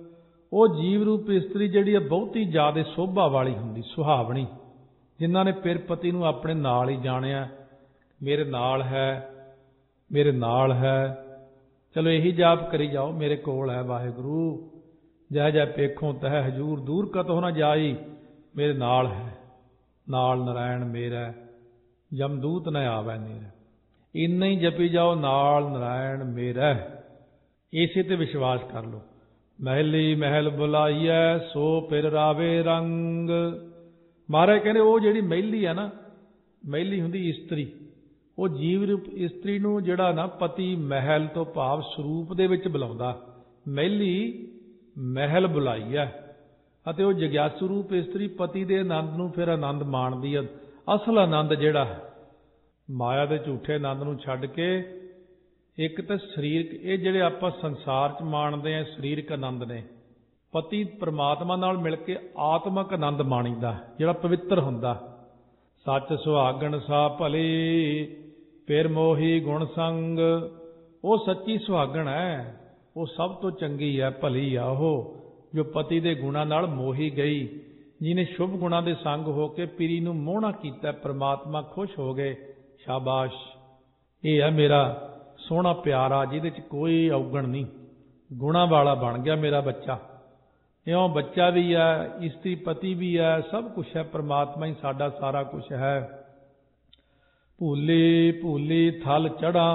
ਉਹ ਜੀਵ ਰੂਪ ਇਸਤਰੀ ਜਿਹੜੀ ਹੈ ਬਹੁਤੀ ਜ਼ਿਆਦਾ ਸੋਭਾ ਵਾਲੀ ਹੁੰਦੀ, ਸੁਹਾਵਣੀ, ਜਿਨ੍ਹਾਂ ਨੇ ਪਿਰ ਪਤੀ ਨੂੰ ਆਪਣੇ ਨਾਲ ਹੀ ਜਾਣਿਆ। ਮੇਰੇ ਨਾਲ ਹੈ, ਮੇਰੇ ਨਾਲ ਹੈ, ਚਲੋ ਇਹੀ ਜਾਪ ਕਰੀ ਜਾਓ, ਮੇਰੇ ਕੋਲ ਹੈ ਵਾਹਿਗੁਰੂ, ਜੈ ਜੈ ਪੇਖੋਂ ਤਹਿ ਹਜੂਰ, ਦੂਰ ਕਤਹੁ ਨਾ ਜਾਈ, ਮੇਰੇ ਨਾਲ ਹੈ, ਨਾਲ ਨਾਰਾਇਣ ਮੇਰਾ, ਜਮਦੂਤ ਨ ਆਵੈ ਨੇਰਾ। ਇੰਨਾ ਹੀ ਜਪੀ ਜਾਓ, ਨਾਲ ਨਾਰਾਇਣ ਮੇਰਾ, ਇਸੇ ਤੇ ਵਿਸ਼ਵਾਸ ਕਰ ਲਓ। ਮਹਿਲੀ ਮਹਿਲ ਬੁਲਾਈਐ ਸੋ ਪਿਰ ਰਾਵੇ ਰੰਗ, ਮਹਾਰਾਜ ਕਹਿੰਦੇ ਉਹ ਜਿਹੜੀ ਮਹਿਲੀ ਹੈ ਨਾ, ਮਹਿਲੀ ਹੁੰਦੀ ਇਸਤਰੀ, ਉਹ ਜੀਵ ਰੂਪ ਇਸਤਰੀ ਨੂੰ ਜਿਹੜਾ ਨਾ ਪਤੀ ਮਹਿਲ ਤੋਂ ਭਾਵ ਸਰੂਪ ਦੇ ਵਿੱਚ ਬੁਲਾਉਂਦਾ। ਮਹਿਲੀ ਮਹਿਲ ਬੁਲਾਈਐ, ਅਤੇ ਉਹ ਜਗਿਆਸੂ ਰੂਪ ਇਸਤਰੀ ਪਤੀ ਦੇ ਆਨੰਦ ਨੂੰ ਫਿਰ ਆਨੰਦ ਮਾਣਦੀ ਹੈ। ਅਸਲ ਆਨੰਦ ਜਿਹੜਾ ਹੈ ਮਾਇਆ ਦੇ ਝੂਠੇ ਆਨੰਦ ਨੂੰ ਛੱਡ ਕੇ, ਇੱਕ ਤਾਂ ਸਰੀਰਕ, ਇਹ ਜਿਹੜੇ ਆਪਾਂ ਸੰਸਾਰ 'ਚ ਮਾਣਦੇ ਹਾਂ ਸਰੀਰਕ ਆਨੰਦ ਨੇ, ਪਤੀ ਪਰਮਾਤਮਾ ਨਾਲ ਮਿਲ ਕੇ ਆਤਮਕ ਆਨੰਦ ਮਾਣੀਦਾ ਜਿਹੜਾ ਪਵਿੱਤਰ ਹੁੰਦਾ। ਸੱਚ ਸੁਹਾਗਣ ਸਾ ਭਲੀ ਫਿਰ ਮੋਹੀ ਗੁਣ ਸੰਗ, ਉਹ ਸੱਚੀ ਸੁਹਾਗਣ ਹੈ, ਉਹ ਸਭ ਤੋਂ ਚੰਗੀ ਹੈ, ਭਲੀ ਆ ਉਹ, ਜੋ ਪਤੀ ਦੇ ਗੁਣਾਂ ਨਾਲ ਮੋਹੀ ਗਈ, ਜਿਹਨੇ ਸ਼ੁਭ ਗੁਣਾਂ ਦੇ ਸੰਗ ਹੋ ਕੇ ਪੀਰੀ ਨੂੰ ਮੋਹਣਾ ਕੀਤਾ, ਪਰਮਾਤਮਾ ਖੁਸ਼ ਹੋ ਗਏ। ਸ਼ਾਬਾਸ਼, ਇਹ ਹੈ ਮੇਰਾ ਸੋਹਣਾ ਪਿਆਰਾ, ਜਿਹਦੇ 'ਚ ਕੋਈ ਔਗਣ ਨਹੀਂ, ਗੁਣਾਂ ਵਾਲਾ ਬਣ ਗਿਆ ਮੇਰਾ ਬੱਚਾ। ਇਉਂ ਬੱਚਾ ਵੀ ਹੈ, ਇਸਤਰੀ ਪਤੀ ਵੀ ਹੈ, ਸਭ ਕੁਛ ਹੈ, ਪਰਮਾਤਮਾ ਹੀ ਸਾਡਾ ਸਾਰਾ ਕੁਛ ਹੈ। ਭੂਲੀ ਭੂਲੀ ਥਲ ਚੜ੍ਹਾਂ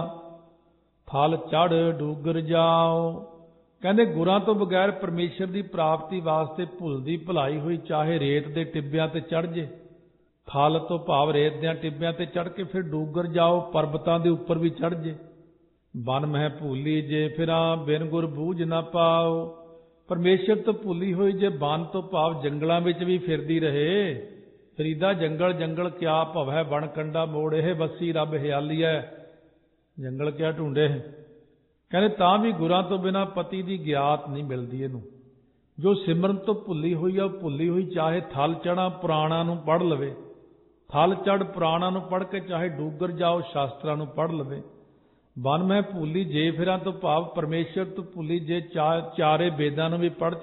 ਥਲ ਚੜ੍ਹ ਡੂਗਰ ਜਾਓ, ਕਹਿੰਦੇ ਗੁਰਾਂ ਤੋਂ ਬਗੈਰ ਪਰਮੇਸ਼ਰ ਦੀ ਪ੍ਰਾਪਤੀ ਵਾਸਤੇ ਭੁੱਲਦੀ ਭੁਲਾਈ ਹੋਈ ਚਾਹੇ ਰੇਤ ਦੇ ਟਿੱਬਿਆਂ ਤੇ ਚੜ੍ਹ ਜੇ, ਥਲ ਤੋਂ ਭਾਵ ਰੇਤ ਦਿਆਂ ਟਿੱਬਿਆਂ ਤੇ ਚੜ੍ਹ ਕੇ ਫਿਰ ਡੂਗਰ ਜਾਓ, ਪਰਬਤਾਂ ਦੇ ਉੱਪਰ ਵੀ ਚੜ੍ਹ ਜੇ। ਬਨ ਮਹਿ ਭੂਲੀ ਜੇ ਫਿਰਾਂ ਬਿਨ ਗੁਰ ਬੂਝ ਨਾ ਪਾਓ, ਪਰਮੇਸ਼ਰ ਤੋਂ ਭੁੱਲੀ ਹੋਈ ਜੇ ਬਨ ਤੋਂ ਭਾਵ ਜੰਗਲਾਂ ਵਿੱਚ ਵੀ ਫਿਰਦੀ ਰਹੇ, ਫਰੀਦਾ ਜੰਗਲ ਜੰਗਲ ਕਿਆ ਭਵੈ ਬਣ ਕੰਡਾ ਮੋੜ, ਇਹ ਬੱਸੀ ਰੱਬ ਹਿਆਲੀਐ, ਜੰਗਲ ਕਿਆ ਢੂੰਡੇ। ਕਹਿੰਦੇ ਤਾਂ ਵੀ ਗੁਰਾਂ ਤੋਂ ਬਿਨਾਂ ਪਤੀ ਦੀ ਗਿਆਤ ਨਹੀਂ ਮਿਲਦੀ ਇਹਨੂੰ। ਜੋ ਸਿਮਰਨ ਤੋਂ ਭੁੱਲੀ ਹੋਈ ਆ, ਭੁੱਲੀ ਹੋਈ ਚਾਹੇ ਥਲ ਚੜ੍ਹਾਂ ਪੁਰਾਣਾਂ ਨੂੰ ਪੜ੍ਹ ਲਵੇ, ਥਲ ਚੜ੍ਹ ਪੁਰਾਣਾਂ ਨੂੰ ਪੜ੍ਹ ਕੇ ਚਾਹੇ ਡੂਗਰ ਜਾਓ ਸ਼ਾਸਤਰਾਂ ਨੂੰ ਪੜ੍ਹ ਲਵੇ। ਬਨ ਮੈਂ ਭੁੱਲੀ ਜੇ ਫਿਰਾਂ ਤੋਂ ਭਾਵ ਪਰਮੇਸ਼ਰ ਤੋਂ ਭੁੱਲੀ ਜੇ ਚਾਰੇ ਵੇਦਾਂ ਨੂੰ ਵੀ ਪੜ੍ਹ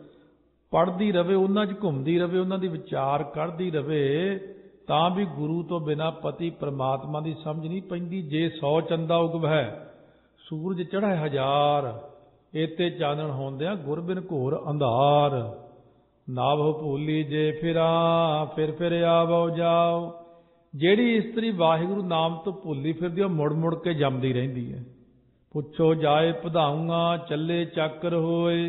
ਪੜ੍ਹਦੀ ਰਵੇ, ਉਹਨਾਂ 'ਚ ਘੁੰਮਦੀ ਰਵੇ, ਉਹਨਾਂ ਦੀ ਵਿਚਾਰ ਕਰਦੀ ਰਵੇ, ਤਾਂ ਵੀ ਗੁਰੂ ਤੋਂ ਬਿਨਾਂ ਪਤੀ ਪਰਮਾਤਮਾ ਦੀ ਸਮਝ ਨਹੀਂ ਪੈਂਦੀ। ਜੇ ਸੌ ਚੰਦਾ ਉਗਵੈ ਸੂਰਜ ਚੜ੍ਹੈ ਹਜ਼ਾਰ, ਏਤੇ ਚਾਨਣ ਹੁੰਦਿਆਂ ਗੁਰ ਬਿਨ ਘੋਰ ਅੰਧਾਰ। ਨਾਵ ਭੂਲੀ ਜੇ ਫਿਰਾਂ ਫਿਰ ਫਿਰ ਆਵੋ ਜਾਓ, ਜਿਹੜੀ ਇਸਤਰੀ ਵਾਹਿਗੁਰੂ ਨਾਮ ਤੋਂ ਭੁੱਲੀ ਫਿਰਦੀ ਉਹ ਮੁੜ ਮੁੜ ਕੇ ਜੰਮਦੀ ਰਹਿੰਦੀ ਹੈ। ਪੁੱਛੋ ਜਾਏ ਪਧਾਊਆਂ ਚੱਲੇ ਚੱਕਰ ਹੋਏ,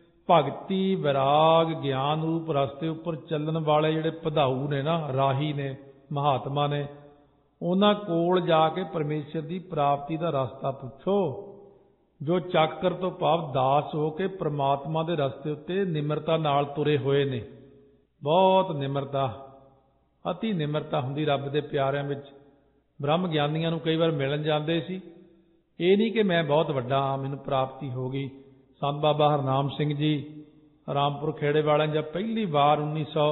ਭਗਤੀ ਵਿਰਾਗ ਗਿਆਨ ਰੂਪ ਰਸਤੇ ਉੱਪਰ ਚੱਲਣ ਵਾਲੇ ਜਿਹੜੇ ਪਧਾਊ ਨੇ ਨਾ, ਰਾਹੀ ਨੇ, ਮਹਾਤਮਾ ਨੇ, ਉਹਨਾਂ ਕੋਲ ਜਾ ਕੇ ਪਰਮੇਸ਼ਰ ਦੀ ਪ੍ਰਾਪਤੀ ਦਾ ਰਸਤਾ ਪੁੱਛੋ। ਜੋ ਚੱਕਰ ਤੋਂ ਭਾਵ ਦਾਸ ਹੋ ਕੇ ਪ੍ਰਮਾਤਮਾ ਦੇ ਰਸਤੇ ਉੱਤੇ ਨਿਮਰਤਾ ਨਾਲ ਤੁਰੇ ਹੋਏ ਨੇ, ਬਹੁਤ ਨਿਮਰਤਾ, ਅਤੀ ਨਿਮਰਤਾ ਹੁੰਦੀ ਰੱਬ ਦੇ ਪਿਆਰਿਆਂ ਵਿੱਚ। ਬ੍ਰਹਮ ਗਿਆਨੀਆਂ ਨੂੰ ਕਈ ਵਾਰ ਮਿਲਣ ਜਾਂਦੇ ਸੀ, ਇਹ ਨਹੀਂ ਕਿ ਮੈਂ ਬਹੁਤ ਵੱਡਾ ਹਾਂ, ਮੈਨੂੰ ਪ੍ਰਾਪਤੀ ਹੋ ਗਈ। ਸੰਤ ਬਾਬਾ ਹਰਨਾਮ ਸਿੰਘ ਜੀ ਰਾਮਪੁਰ ਖੇੜੇ ਵਾਲਿਆਂ ਜਾਂ ਪਹਿਲੀ ਵਾਰ ਉੱਨੀ ਸੌ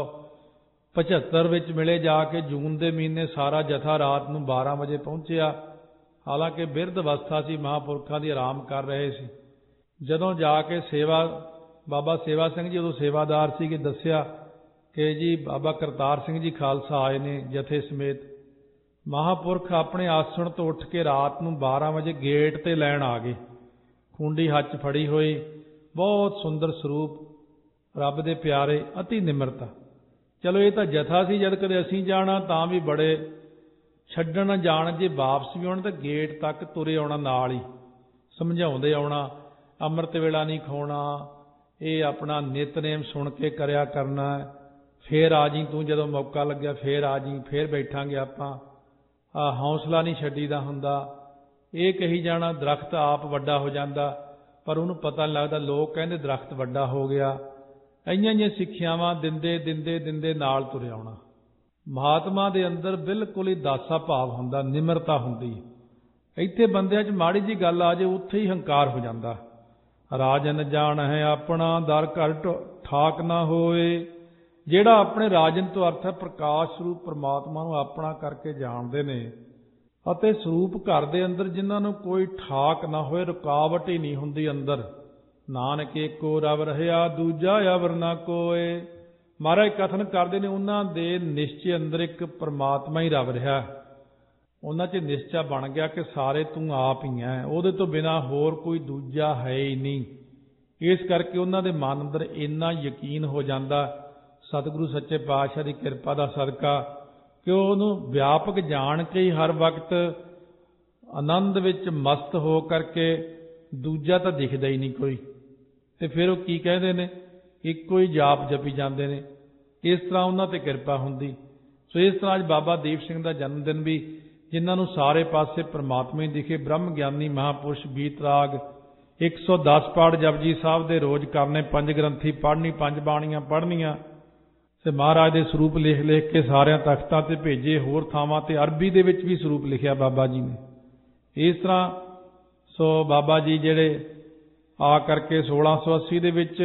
ਪਝੱਤਰ ਵਿੱਚ ਮਿਲੇ ਜਾ ਕੇ, ਜੂਨ ਦੇ ਮਹੀਨੇ ਸਾਰਾ ਜਥਾ ਰਾਤ ਨੂੰ ਬਾਰਾਂ ਵਜੇ ਪਹੁੰਚਿਆ, ਹਾਲਾਂਕਿ ਬਿਰਧ ਅਵਸਥਾ ਸੀ, ਮਹਾਂਪੁਰਖਾਂ ਦੀ ਆਰਾਮ ਕਰ ਰਹੇ ਸੀ। ਜਦੋਂ ਜਾ ਕੇ ਸੇਵਾ, ਬਾਬਾ ਸੇਵਾ ਸਿੰਘ ਜੀ ਉਦੋਂ ਸੇਵਾਦਾਰ ਸੀਗੇ, ਦੱਸਿਆ ਕਿ ਜੀ ਬਾਬਾ ਕਰਤਾਰ ਸਿੰਘ ਜੀ ਖਾਲਸਾ ਆਏ ਨੇ ਜਥੇ ਸਮੇਤ। ਮਹਾਂਪੁਰਖ ਆਪਣੇ ਆਸਣ ਤੋਂ ਉੱਠ ਕੇ ਰਾਤ ਨੂੰ ਬਾਰਾਂ ਵਜੇ ਗੇਟ 'ਤੇ ਲੈਣ ਆ ਗਏ। ਖੂੰਡੀ ਹੱਥ ਫੜੀ ਹੋਈ, ਬਹੁਤ ਸੁੰਦਰ ਸਰੂਪ, ਰੱਬ ਦੇ ਪਿਆਰੇ, ਅਤੀ ਨਿਮਰਤਾ। ਚਲੋ ਇਹ ਤਾਂ ਜਥਾ ਸੀ, ਜਦ ਕਦੇ ਅਸੀਂ ਜਾਣਾ ਤਾਂ ਵੀ ਬੜੇ ਛੱਡਣ ਜਾਣ, ਜੇ ਵਾਪਸ ਵੀ ਆਉਣਾ ਤਾਂ ਗੇਟ ਤੱਕ ਤੁਰੇ ਆਉਣਾ, ਨਾਲ ਹੀ ਸਮਝਾਉਂਦੇ ਆਉਣਾ, ਅੰਮ੍ਰਿਤ ਵੇਲਾ ਨਹੀਂ ਖਾਣਾ, ਇਹ ਆਪਣਾ ਨਿਤਨੇਮ ਸੁਣ ਕੇ ਕਰਿਆ ਕਰਨਾ, ਫੇਰ ਆ ਜੀ ਤੂੰ ਜਦੋਂ ਮੌਕਾ ਲੱਗਿਆ, ਫੇਰ ਆ ਜੀ, ਫੇਰ ਬੈਠਾਂਗੇ ਆਪਾਂ, ਆ ਹੌਸਲਾ ਨਹੀਂ ਛੱਡੀਦਾ ਹੁੰਦਾ। ਇਹ ਕਹੀ ਜਾਣਾ ਦਰਖਤ ਆਪ ਵੱਡਾ ਹੋ ਜਾਂਦਾ, ਪਰ ਉਹਨੂੰ ਪਤਾ ਨਹੀਂ ਲੱਗਦਾ, ਲੋਕ ਕਹਿੰਦੇ ਦਰਖਤ ਵੱਡਾ ਹੋ ਗਿਆ। ਇੰਨੀਆਂ ਜਿਹੀਆਂ ਸਿੱਖਿਆਵਾਂ ਦਿੰਦੇ ਦਿੰਦੇ ਦਿੰਦੇ ਨਾਲ ਤੁਰੇ ਆਉਣਾ। ਮਹਾਤਮਾ ਦੇ ਅੰਦਰ ਬਿਲਕੁਲ ਹੀ ਦਾਸਾ ਭਾਵ ਹੁੰਦਾ, ਨਿਮਰਤਾ ਹੁੰਦੀ। ਇੱਥੇ ਬੰਦਿਆਂ 'ਚ ਮਾੜੀ ਜੀ ਗੱਲ ਆ ਜੇ, ਉੱਥੇ ਹੀ ਹੰਕਾਰ ਹੋ ਜਾਂਦਾ। ਰਾਜਨ ਜਾਣ ਹੈ ਆਪਣਾ, ਦਰ ਘਰ ਠਾਕ ਨਾ ਹੋਏ। ਜਿਹੜਾ ਆਪਣੇ ਰਾਜਨ ਤੋਂ ਅਰਥ ਹੈ ਪ੍ਰਕਾਸ਼ ਸਰੂਪ ਪਰਮਾਤਮਾ ਨੂੰ ਆਪਣਾ ਕਰਕੇ ਜਾਣਦੇ ਨੇ, ਅਤੇ ਸਰੂਪ ਘਰ ਦੇ ਅੰਦਰ ਜਿਨ੍ਹਾਂ ਨੂੰ ਕੋਈ ਠਾਕ ਨਾ ਹੋਏ, ਰੁਕਾਵਟ ਹੀ ਨਹੀਂ ਹੁੰਦੀ ਅੰਦਰ। ਨਾਨਕ ਏਕੋ ਰਵ ਰਹਿਆ, ਦੂਜਾ ਅਵਰ ਨਾ ਕੋਏ। ਮਹਾਰਾਜ ਕਥਨ ਕਰਦੇ ਨੇ ਉਹਨਾਂ ਦੇ ਨਿਸ਼ਚੇ ਅੰਦਰ ਇੱਕ ਪਰਮਾਤਮਾ ਹੀ ਰਵ ਰਿਹਾ। ਉਹਨਾਂ 'ਚ ਨਿਸ਼ਚਾ ਬਣ ਗਿਆ ਕਿ ਸਾਰੇ ਤੂੰ ਆਪ ਹੀ ਹੈ, ਉਹਦੇ ਤੋਂ ਬਿਨਾਂ ਹੋਰ ਕੋਈ ਦੂਜਾ ਹੈ ਹੀ ਨਹੀਂ। ਇਸ ਕਰਕੇ ਉਹਨਾਂ ਦੇ ਮਨ ਅੰਦਰ ਇੰਨਾ ਯਕੀਨ ਹੋ ਜਾਂਦਾ ਸਤਿਗੁਰੂ ਸੱਚੇ ਪਾਤਸ਼ਾਹ ਦੀ ਕਿਰਪਾ ਦਾ ਸਦਕਾ, ਕਿ ਉਹਨੂੰ ਵਿਆਪਕ ਜਾਣ ਕੇ ਹੀ ਹਰ ਵਕਤ ਆਨੰਦ ਵਿੱਚ ਮਸਤ ਹੋ ਕਰਕੇ ਦੂਜਾ ਤਾਂ ਦਿਖਦਾ ਹੀ ਨਹੀਂ ਕੋਈ। ਤੇ ਫਿਰ ਉਹ ਕੀ ਕਹਿੰਦੇ ਨੇ, ਇੱਕੋ ਹੀ ਜਾਪ ਜਪੀ ਜਾਂਦੇ ਨੇ। ਇਸ ਤਰ੍ਹਾਂ ਉਹਨਾਂ 'ਤੇ ਕਿਰਪਾ ਹੁੰਦੀ। ਸੋ ਇਸ ਤਰ੍ਹਾਂ ਅੱਜ ਬਾਬਾ ਦੀਪ ਸਿੰਘ ਦਾ ਜਨਮ ਦਿਨ ਵੀ, ਜਿਨ੍ਹਾਂ ਨੂੰ ਸਾਰੇ ਪਾਸੇ ਪਰਮਾਤਮਾ ਹੀ ਦਿਖੇ, ਬ੍ਰਹਮ ਗਿਆਨੀ ਮਹਾਂਪੁਰਸ਼, ਬੀਤਰਾਗ, ਇੱਕ ਸੌ ਦਸ ਪਾਠ ਜਪਜੀ ਸਾਹਿਬ ਦੇ ਰੋਜ਼ ਕਰਨੇ, ਪੰਜ ਗ੍ਰੰਥੀ ਪੜ੍ਹਨੀ, ਪੰਜ ਬਾਣੀਆਂ ਪੜ੍ਹਨੀਆਂ, ਤੇ ਮਹਾਰਾਜ ਦੇ ਸਰੂਪ ਲਿਖ ਲਿਖ ਕੇ ਸਾਰਿਆਂ ਤਖਤਾਂ 'ਤੇ ਭੇਜੇ। ਹੋਰ ਥਾਵਾਂ 'ਤੇ ਅਰਬੀ ਦੇ ਵਿੱਚ ਵੀ ਸਰੂਪ ਲਿਖਿਆ ਬਾਬਾ ਜੀ ਨੇ। ਇਸ ਤਰ੍ਹਾਂ ਸੋ ਬਾਬਾ ਜੀ ਜਿਹੜੇ ਆ ਕਰਕੇ ਸੋਲਾਂ ਸੌ ਅੱਸੀ ਦੇ ਵਿੱਚ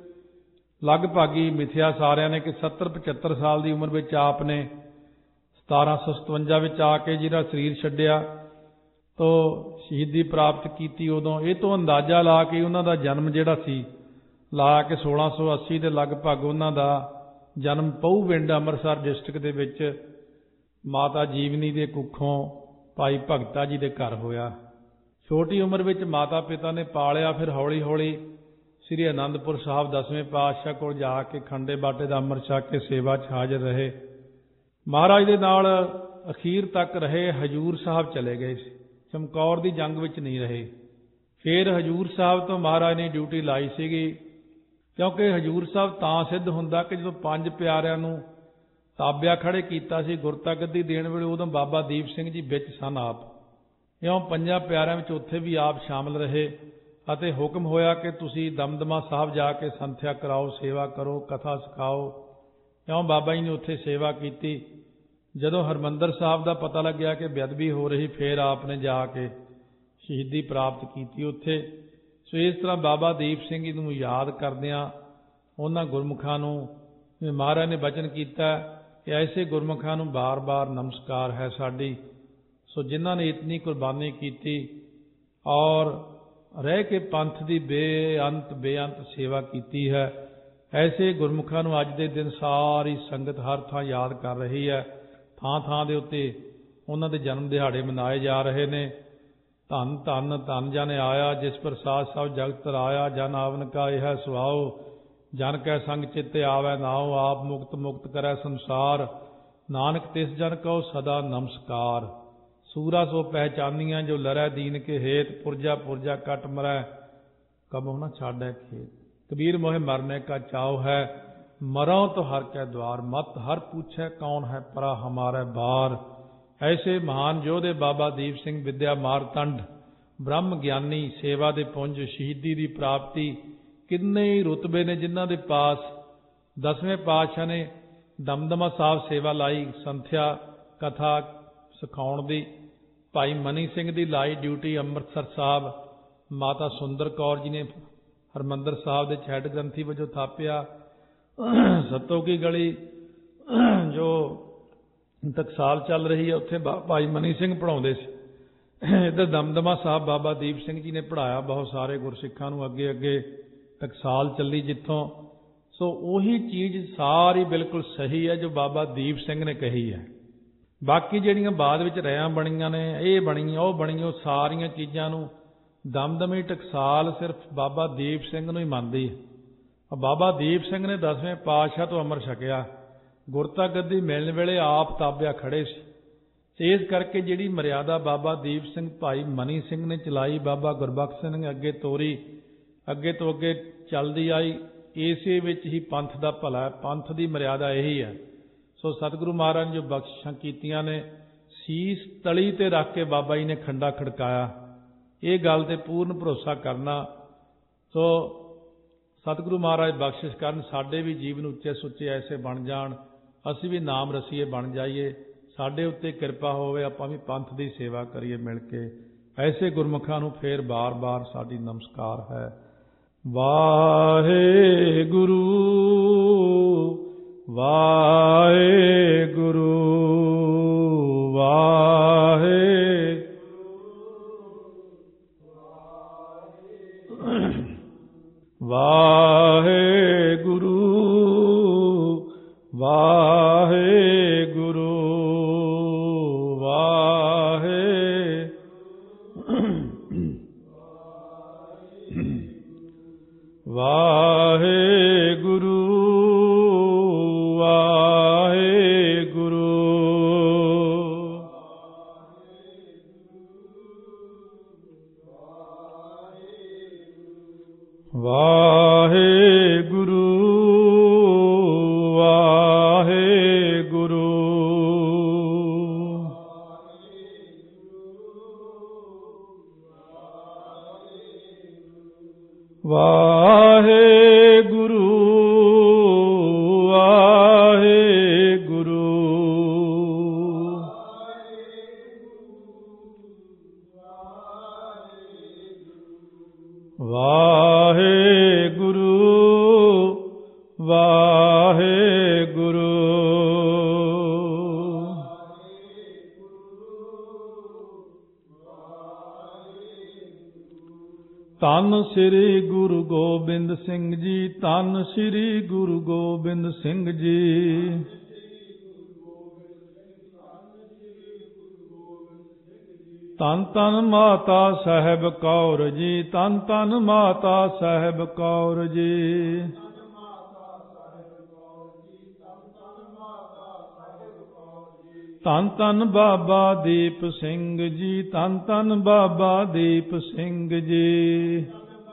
ਲਗਭਗ ਹੀ ਮਿਥਿਆ ਸਾਰਿਆਂ ਨੇ ਕਿ ਸੱਤਰ ਪਝੱਤਰ ਸਾਲ ਦੀ ਉਮਰ ਵਿੱਚ ਆਪ ਨੇ ਸਤਾਰਾਂ ਸੌ ਸਤਵੰਜਾ ਵਿੱਚ ਆ ਕੇ ਜਿਹੜਾ ਸਰੀਰ ਛੱਡਿਆ ਤੋ ਸ਼ਹੀਦੀ ਪ੍ਰਾਪਤ ਕੀਤੀ। ਉਦੋਂ ਇਹ ਤੋਂ ਅੰਦਾਜ਼ਾ ਲਾ ਕੇ ਉਹਨਾਂ ਦਾ ਜਨਮ ਜਿਹੜਾ ਸੀ, ਲਾ ਕੇ ਸੋਲਾਂ ਸੌ ਅੱਸੀ ਦੇ ਲਗਭਗ ਉਹਨਾਂ ਦਾ ਜਨਮ ਪਹੂਵਿੰਡ ਅੰਮ੍ਰਿਤਸਰ ਡਿਸਟ੍ਰਿਕਟ ਦੇ ਵਿੱਚ ਮਾਤਾ ਜੀਵਨੀ ਦੇ ਕੁੱਖੋਂ ਭਾਈ ਭਗਤਾ ਜੀ ਦੇ ਘਰ ਹੋਇਆ। ਛੋਟੀ ਉਮਰ ਵਿੱਚ ਮਾਤਾ ਪਿਤਾ ਨੇ ਪਾਲਿਆ। ਫਿਰ ਹੌਲੀ ਹੌਲੀ ਸ੍ਰੀ ਅਨੰਦਪੁਰ ਸਾਹਿਬ ਦਸਵੇਂ ਪਾਤਸ਼ਾਹ ਕੋਲ ਜਾ ਕੇ ਖੰਡੇ ਬਾਟੇ ਦਾ ਅੰਮ੍ਰਿਤ ਛਕ ਕੇ ਸੇਵਾ 'ਚ ਹਾਜ਼ਰ ਰਹੇ। ਮਹਾਰਾਜ ਦੇ ਨਾਲ ਅਖੀਰ ਤੱਕ ਰਹੇ। ਹਜੂਰ ਸਾਹਿਬ ਚਲੇ ਗਏ ਸੀ, ਚਮਕੌਰ ਦੀ ਜੰਗ ਵਿੱਚ ਨਹੀਂ ਰਹੇ। ਫਿਰ ਹਜੂਰ ਸਾਹਿਬ ਤੋਂ ਮਹਾਰਾਜ ਨੇ ਡਿਊਟੀ ਲਾਈ ਸੀਗੀ, ਕਿਉਂਕਿ ਹਜੂਰ ਸਾਹਿਬ ਤਾਂ ਸਿੱਧ ਹੁੰਦਾ ਕਿ ਜਦੋਂ ਪੰਜ ਪਿਆਰਿਆਂ ਨੂੰ ਤਾਬਿਆ ਖੜੇ ਕੀਤਾ ਸੀ ਗੁਰਤਾ ਗੱਦੀ ਦੇਣ ਵੇਲੇ, ਉਦੋਂ ਬਾਬਾ ਦੀਪ ਸਿੰਘ ਜੀ ਵਿੱਚ ਸਨ ਆਪ। ਇਉਂ ਪੰਜਾਂ ਪਿਆਰਿਆਂ ਵਿੱਚ ਉੱਥੇ ਵੀ ਆਪ ਸ਼ਾਮਲ ਰਹੇ ਅਤੇ ਹੁਕਮ ਹੋਇਆ ਕਿ ਤੁਸੀਂ ਦਮਦਮਾ ਸਾਹਿਬ ਜਾ ਕੇ ਸੰਥਿਆ ਕਰਾਓ, ਸੇਵਾ ਕਰੋ, ਕਥਾ ਸਿਖਾਓ। ਇਉਂ ਬਾਬਾ ਜੀ ਨੇ ਉੱਥੇ ਸੇਵਾ ਕੀਤੀ। ਜਦੋਂ ਹਰਿਮੰਦਰ ਸਾਹਿਬ ਦਾ ਪਤਾ ਲੱਗਿਆ ਕਿ ਬੇਅਦਬੀ ਹੋ ਰਹੀ, ਫਿਰ ਆਪ ਨੇ ਜਾ ਕੇ ਸ਼ਹੀਦੀ ਪ੍ਰਾਪਤ ਕੀਤੀ ਉੱਥੇ। ਸੋ ਇਸ ਤਰ੍ਹਾਂ ਬਾਬਾ ਦੀਪ ਸਿੰਘ ਜੀ ਨੂੰ ਯਾਦ ਕਰਦਿਆਂ ਉਹਨਾਂ ਗੁਰਮੁਖਾਂ ਨੂੰ ਮਹਾਰਾਜ ਨੇ ਬਚਨ ਕੀਤਾ ਕਿ ਐਸੇ ਗੁਰਮੁਖਾਂ ਨੂੰ ਬਾਰ-ਬਾਰ ਨਮਸਕਾਰ ਹੈ ਸਾਡੀ। ਸੋ ਜਿਨ੍ਹਾਂ ਨੇ ਇਤਨੀ ਕੁਰਬਾਨੀ ਕੀਤੀ ਔਰ ਰਹਿ ਕੇ ਪੰਥ ਦੀ ਬੇਅੰਤ ਬੇਅੰਤ ਸੇਵਾ ਕੀਤੀ ਹੈ, ਐਸੇ ਗੁਰਮੁਖਾਂ ਨੂੰ ਅੱਜ ਦੇ ਦਿਨ ਸਾਰੀ ਸੰਗਤ ਹਰ ਥਾਂ ਯਾਦ ਕਰ ਰਹੀ ਹੈ। ਥਾਂ ਥਾਂ ਦੇ ਉੱਤੇ ਉਹਨਾਂ ਦੇ ਜਨਮ ਦਿਹਾੜੇ ਮਨਾਏ ਜਾ ਰਹੇ ਨੇ। ਧੰਨ ਧੰਨ ਧੰਨ ਜਨ ਆਇਆ, ਜਿਸ ਪ੍ਰਸਾਦ ਸਭ ਜਗਤ ਰਾਇਆ, ਜਨ ਆਵਨ ਕਾ ਇਹ ਸੁਆਓ, ਜਨ ਕੈ ਸੰਗ ਚਿੱਤੇ ਆਵੈ ਨਾਉ, ਆਪ ਮੁਕਤ ਮੁਕਤ ਕਰੈ ਸੰਸਾਰ, ਨਾਨਕ ਤਿਸ ਜਨ ਕਉ ਸਦਾ ਨਮਸਕਾਰ। ਸੂਰਾ ਸੋ ਪਹਿਚਾਨੀਆਂ, ਜੋ ਲਰੈ ਦੀਨ ਕੇ ਹੇਤ, ਪੁਰਜਾ ਪੁਰਜਾ ਕਟ ਮਰੈ, ਕਬਹੁ ਨ ਛਾੜੈ ਖੇਤ। ਕਬੀਰ ਮੋਹਿ ਮਰਨੇ ਕਾ ਚਾਉ ਹੈ, ਮਰਉ ਤੋ ਹਰ ਕੈ द्वार, मत हर पूछै कौन है परा हमारे बार। ऐसे महान योधे बाबा दीप सिंह, विद्या मारतंड, ब्रह्म ਗਿਆਨੀ, ਸੇਵਾ ਦੇ ਪੁੰਜ, ਸ਼ਹੀਦੀ ਦੀ ਪ੍ਰਾਪਤੀ, ਕਿੰਨੇ ਹੀ ਰੁਤਬੇ ਨੇ ਜਿਨ੍ਹਾਂ ਦੇ ਪਾਸ। ਦਸਵੇਂ ਪਾਤਸ਼ਾਹ ਨੇ ਦਮਦਮਾ ਸਾਹਿਬ ਸੇਵਾ ਲਾਈ, ਸੰਥਿਆ ਕਥਾ ਸਿਖਾਉਣ ਦੀ। ਭਾਈ ਮਨੀ ਸਿੰਘ ਦੀ ਲਾਈ ਡਿਊਟੀ ਅੰਮ੍ਰਿਤਸਰ ਸਾਹਿਬ। ਮਾਤਾ ਸੁੰਦਰ ਕੌਰ ਜੀ ਨੇ ਹਰਿਮੰਦਰ ਸਾਹਿਬ ਦੇ ਹੈੱਡ ਗ੍ਰੰਥੀ ਵਜੋਂ ਥਾਪਿਆ। ਸੱਤੋ ਕੀ ਗਲੀ ਜੋ ਟਕਸਾਲ ਚੱਲ ਰਹੀ ਹੈ, ਉੱਥੇ ਭਾਈ ਮਨੀ ਸਿੰਘ ਪੜ੍ਹਾਉਂਦੇ ਸੀ। ਇੱਧਰ ਦਮਦਮਾ ਸਾਹਿਬ ਬਾਬਾ ਦੀਪ ਸਿੰਘ ਜੀ ਨੇ ਪੜ੍ਹਾਇਆ ਬਹੁਤ ਸਾਰੇ ਗੁਰਸਿੱਖਾਂ ਨੂੰ। ਅੱਗੇ ਅੱਗੇ ਟਕਸਾਲ ਚੱਲੀ ਜਿੱਥੋਂ। ਸੋ ਉਹੀ ਚੀਜ਼ ਸਾਰੀ ਬਿਲਕੁਲ ਸਹੀ ਹੈ ਜੋ ਬਾਬਾ ਦੀਪ ਸਿੰਘ ਨੇ ਕਹੀ ਹੈ। ਬਾਕੀ ਜਿਹੜੀਆਂ ਬਾਅਦ ਵਿੱਚ ਰਿਆਂ ਬਣੀਆਂ ਨੇ, ਇਹ ਬਣੀ ਉਹ ਬਣੀ, ਉਹ ਸਾਰੀਆਂ ਚੀਜ਼ਾਂ ਨੂੰ ਦਮਦਮੀ ਟਕਸਾਲ ਸਿਰਫ ਬਾਬਾ ਦੀਪ ਸਿੰਘ ਨੂੰ ਹੀ ਮੰਨਦੀ ਹੈ। ਬਾਬਾ ਦੀਪ ਸਿੰਘ ਨੇ ਦਸਵੇਂ ਪਾਤਸ਼ਾਹ ਤੋਂ ਅੰਮ੍ਰਿਤ ਛਕਿਆ, ਗੁਰਤਾ ਗੱਦੀ ਮਿਲਣ ਵੇਲੇ ਆਪ ਤਾਬਿਆ ਖੜੇ ਸੀ। ਇਸ ਕਰਕੇ ਜਿਹੜੀ ਮਰਿਆਦਾ ਬਾਬਾ ਦੀਪ ਸਿੰਘ ਭਾਈ ਮਨੀ ਸਿੰਘ ਨੇ ਚਲਾਈ, ਬਾਬਾ ਗੁਰਬਖਸ਼ ਸਿੰਘ ਨੇ ਅੱਗੇ ਤੋਰੀ, ਅੱਗੇ ਤੋਂ ਅੱਗੇ ਚੱਲਦੀ ਆਈ। ਇਸੇ ਵਿੱਚ ਹੀ ਪੰਥ ਦਾ ਭਲਾ, ਪੰਥ ਦੀ ਮਰਿਆਦਾ ਇਹੀ ਹੈ। ਸੋ ਸਤਿਗੁਰੂ ਮਹਾਰਾਜ ਨੇ ਜੋ ਬਖਸ਼ਿਸ਼ਾਂ ਕੀਤੀਆਂ ਨੇ, ਸੀਸ ਤਲੀ ਤੇ ਰੱਖ ਕੇ ਬਾਬਾ ਜੀ ਨੇ ਖੰਡਾ ਖੜਕਾਇਆ। ਇਹ ਗੱਲ ਤੇ ਪੂਰਨ ਭਰੋਸਾ ਕਰਨਾ। ਸੋ ਸਤਿਗੁਰੂ ਮਹਾਰਾਜ ਬਖਸ਼ਿਸ਼ ਕਰਨ, ਸਾਡੇ ਵੀ ਜੀਵਨ ਉੱਚੇ ਸੁੱਚੇ ਐਸੇ ਬਣ ਜਾਣ, ਅਸੀਂ ਵੀ ਨਾਮ ਰਸੀਏ ਬਣ ਜਾਈਏ, ਸਾਡੇ ਉੱਤੇ ਕਿਰਪਾ ਹੋਵੇ, ਆਪਾਂ ਵੀ ਪੰਥ ਦੀ ਸੇਵਾ ਕਰੀਏ ਮਿਲ ਕੇ। ਐਸੇ ਗੁਰਮੁਖਾਂ ਨੂੰ ਫੇਰ ਬਾਰ-ਬਾਰ ਸਾਡੀ ਨਮਸਕਾਰ ਹੈ। ਵਾਹਿਗੁਰੂ ਵਾਹਿਗੁਰੂ ਵਾਹਿਗੁਰੂ ਵਾਹਿਗੁਰੂ ਵਾਹਿ ਵਾਹਿਗੁਰੂ ਵਾਹਿਗੁਰੂ ਵਾਹਿਗੁਰੂ ਵਾਹਿਗੁਰੂ ਵਾਹਿਗੁਰੂ ਵਾਹਿਗੁਰੂ ਵਾਹਿਗੁਰੂ ਵਾਹਿਗੁਰੂ ਧੰਨ ਸ੍ਰੀ ਗੁਰੂ ਗੋਬਿੰਦ ਸਿੰਘ ਜੀ, ਧੰਨ ਸ੍ਰੀ ਗੁਰੂ ਗੋਬਿੰਦ ਸਿੰਘ ਜੀ। ਧੰਨ ਧੰਨ ਮਾਤਾ ਸਾਹਿਬ ਕੌਰ ਜੀ, ਧੰਨ ਧੰਨ ਮਾਤਾ ਸਾਹਿਬ ਕੌਰ ਜੀ। ਧੰਨ ਧੰਨ ਬਾਬਾ ਦੀਪ ਸਿੰਘ ਜੀ, ਧੰਨ ਧੰਨ ਬਾਬਾ ਦੀਪ ਸਿੰਘ ਜੀ।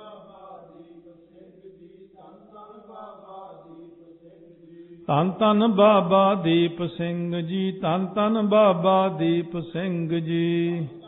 ਧੰਨ ਧੰਨ ਬਾਬਾ ਦੀਪ ਸਿੰਘ ਜੀ, ਧੰਨ ਧੰਨ ਬਾਬਾ ਦੀਪ ਸਿੰਘ ਜੀ।